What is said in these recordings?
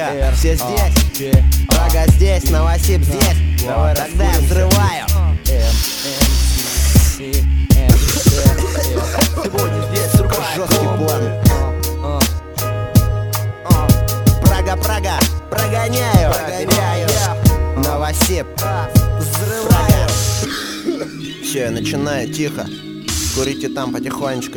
Все здесь, Прага здесь, Новосиб здесь. Тогда я взрываю. Сегодня здесь жесткий план. Прага, прогоняю. Новосиб, взрываю. Все, я начинаю, тихо. Курите там потихонечку.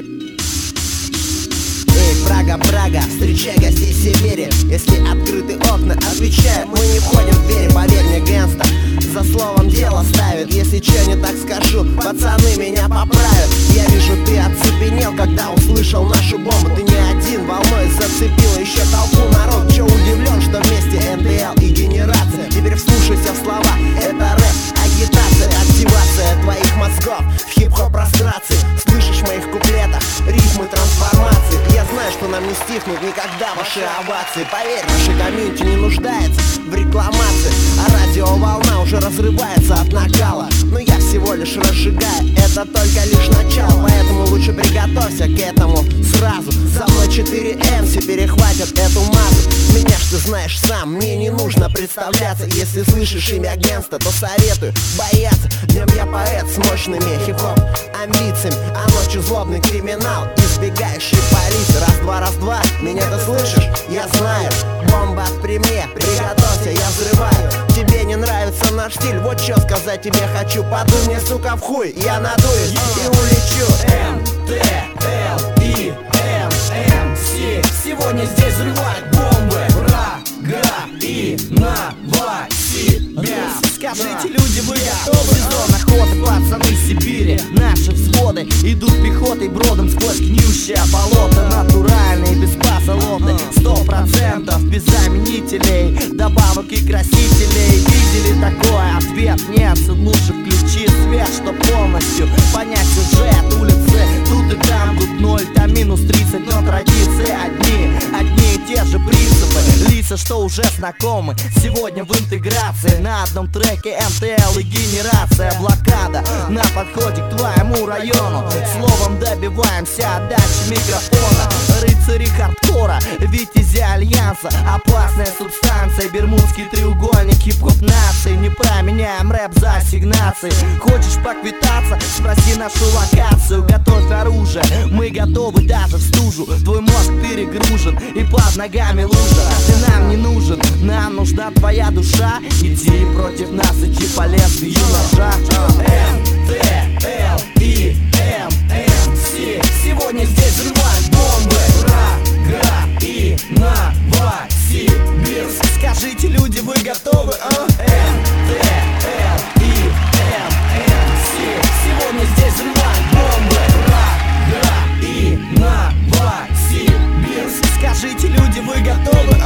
Прага, встречай гостей Сибири. Если открыты окна, отвечаю, мы не входим в двери. Поверь мне, гангста, за словом дело ставит. Если че не так скажу, пацаны меня поправят. Я вижу, ты оцепенел, когда услышал нашу бомбу. Ты не один, волной зацепил еще толпу народ. Че удивлен, что вместе НТЛ и генерация. Теперь вслушайся в слова, это рэп, агитация, активация твоих мозгов в хип-хоп прострации. Слышишь в моих куплетах рифмы трансформации. Я знаю, что нам не стихнут никогда ваши овации. Поверь, наша комьюнити не нуждается в рекламации, а радиоволна уже разрывается от накала. Но я всего лишь разжигаю, это только лишь начало. Поэтому лучше приготовься к этому сразу. За мной 4 МС перехватят эту массу. Меня ж ты знаешь сам, мне не нужно представляться. Если слышишь имя гангста, то советую бояться. Днем я поэт с мощными хип-хоп амбициями, а ночью злобный криминал, избегающий полиции. Раз-два, меня ты слышишь? Я знаю, бомба при мне, приготовься, я взрываю. Тебе не нравится наш стиль, вот что сказать тебе хочу. Подуй мне, сука, в хуй, я надуюсь и улечу. НТЛ и ММС сегодня здесь взрывают бомбы. Прага и Новосибирск. Скажите, люди, вы готовы? Сезон охоты, пацаны Сибири. Наши взводы идут пехотой бродом сквозь гниющее болото. Натуральные, без позолоты, 100% без заменителей, добавок и красителей. Видели такое? Ответ нет. Лучше включи свет, чтоб полностью понять сюжет. Улицы тут и там, тут 0, там минус 30. Но традиции одни и те же принципы. Лица, что уже знакомы, сегодня в интеграции. На одном треке МТЛ и генерация. Блокада на подходе к твоему району. Словом добиваемся отдачи микрофона. Рыцари хардкора, витязи альянса. Опасная субстанция, бермудский треугольник. Хип-хоп нации, не променяем рэп за ассигнации. Хочешь поквитаться? Спроси нашу локацию. Готовь оружие, мы готовы даже в стужу. Твой мозг перегружен и под ногами лужа. Ты нам не нужен, нам нужна твоя душа. Иди против нас, иди по лезвию ножа. НТЛ и ММС сегодня здесь взрывают бомбы. Прага и Новосибирск. Скажите, люди, вы готовы? НТЛ и ММС сегодня здесь взрывают бомбы. Прага и Новосибирск. Скажите, люди, вы готовы?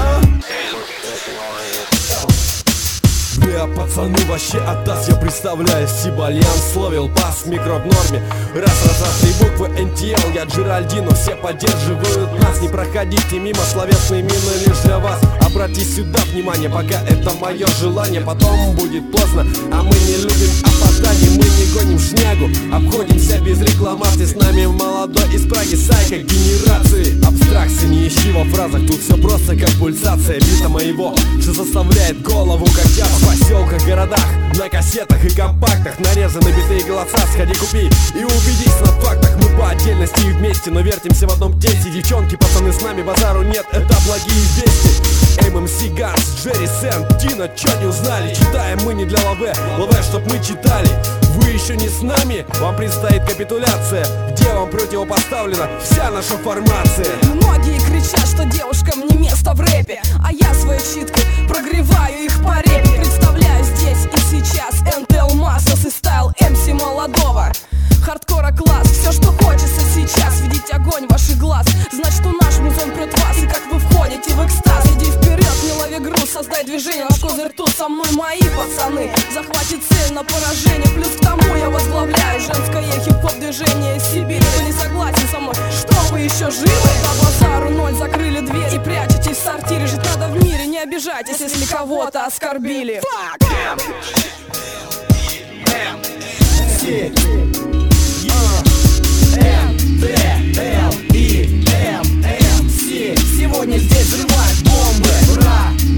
Пацаны, вообще отдаст, я представляю. Сибальянс словил пас, микро в норме. Раз, 3 буквы НТЛ, я Джеральдину. Все поддерживают нас, не проходите мимо. Словесные мины лишь для вас. Обратите сюда внимание, пока это мое желание. Потом будет поздно, а мы не любим опозданий. Мы не гоним шнягу, обходимся без рекламации. С нами молодой из Праги сайка генерации. Абстракции не ищи во фразах, тут все просто как пульсация бита моего, что заставляет голову качаться. В поселках, городах, на кассетах и компактах нарезаны битые голоса. Сходи, купи и убедись на фактах. Мы по отдельности и вместе, но вертимся в одном тесте. Девчонки, пацаны, с нами базару нет, это благие вести. ММС, Ганс, Джерри, Сен, Дина, чё не узнали? Читаем мы не для лаве, чтоб мы читали. Вы еще не с нами? Вам предстоит капитуляция, где вам противопоставлена вся наша формация. Многие кричат, что девушкам не место в рэпе, а я своей щиткой прогреваю их по репе. Представляю здесь и сейчас НТЛ Массос и стайл МС молодого. Хардкора класс, все, что хочется сейчас, видеть огонь ваших глаз. Значит, у наш музон прет вас, и как вы входите в экстаз. Иди вперед, не лови груз, создай движение. Наш козырь тут, со мной мои пацаны. Захватит цель на поражение, плюс к тому я возглавляю женское хип-хоп движение Сибири. Кто не согласен со мной, что вы еще живы? По базару 0 закрыли дверь и прячетесь в сортире. Жить надо в мире, не обижайтесь, если кого-то оскорбили. НТЛ и ММС сегодня здесь взрывают бомбы.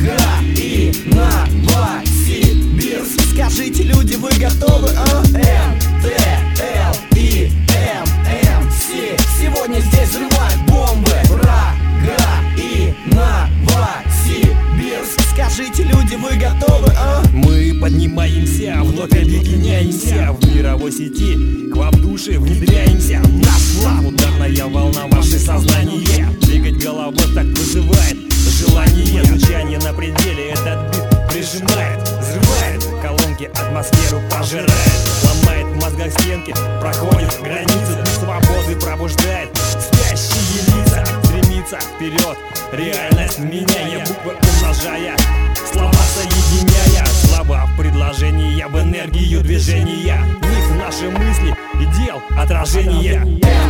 Поднимаемся, вновь объединяемся в мировой сети, к вам в души внедряемся. Наш флаг, ударная волна, ваше сознание. Двигать головой так вызывает желание. Звучание на пределе, этот бит прижимает, взрывает колонки, атмосферу пожирает, ломает в мозгах стенки, проходит границы, дух свободы пробуждает спящие лица. Стремится вперед, реальность меняя, буквы умножая, слова соединяя, слова в предложения, в энергию движения. В них наши мысли и дел отражение.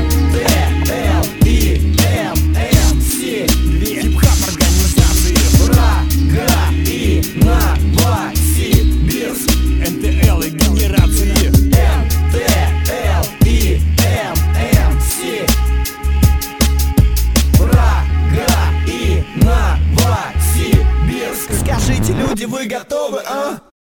НТЛ-И-ММС, Две хип-хап организации Прага и Новосибирск. НТЛ и генерации. НТЛ-И-ММС, Прага и Новосибирск. Скажите, люди, вы готовы, а?